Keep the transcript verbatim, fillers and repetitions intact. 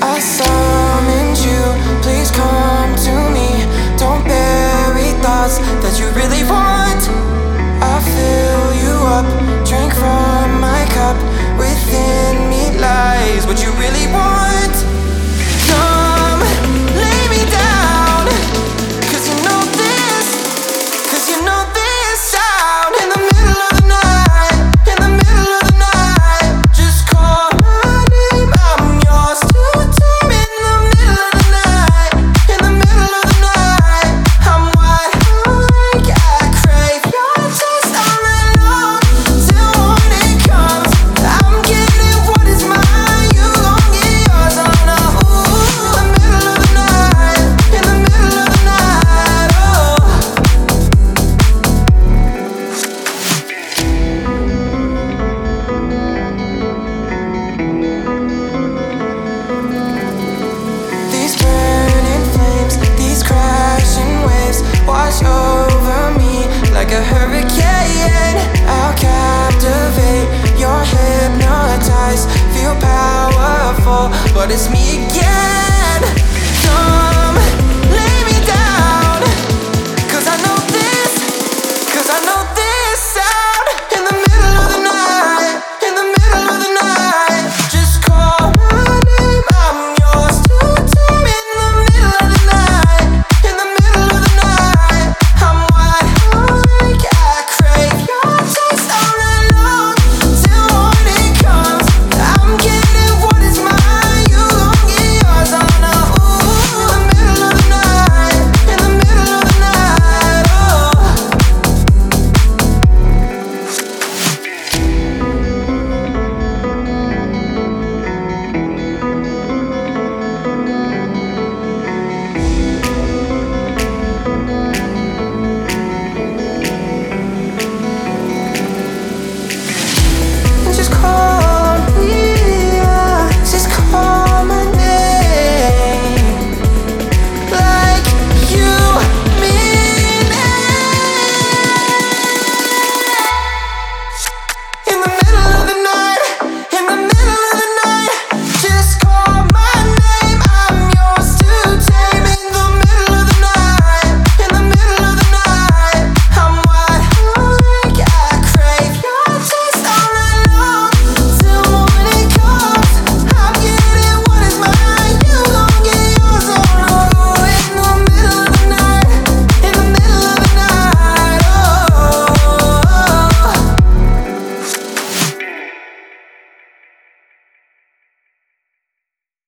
I summoned you, please come to me. Don't bury thoughts that you really want. I fill you up, drink from my cup. Within me lies what you really want. Come, lay me down, cause you know this, cause you know this sound. In the middle of the night, in the middle of the night, just call my name, I'm yours to tame. In the middle of the night, in the middle of the night, I'm wide awake, I crave your taste all alone. Till morning comes, I'm getting what is mine, you gon' get yours. Oh no, ooh, in the middle of the night, in the middle of the night, oh. These burning flames, these crashing waves wash over me like a hurricane. I'll captivate, you're hypnotized, feel powerful, but it's me again.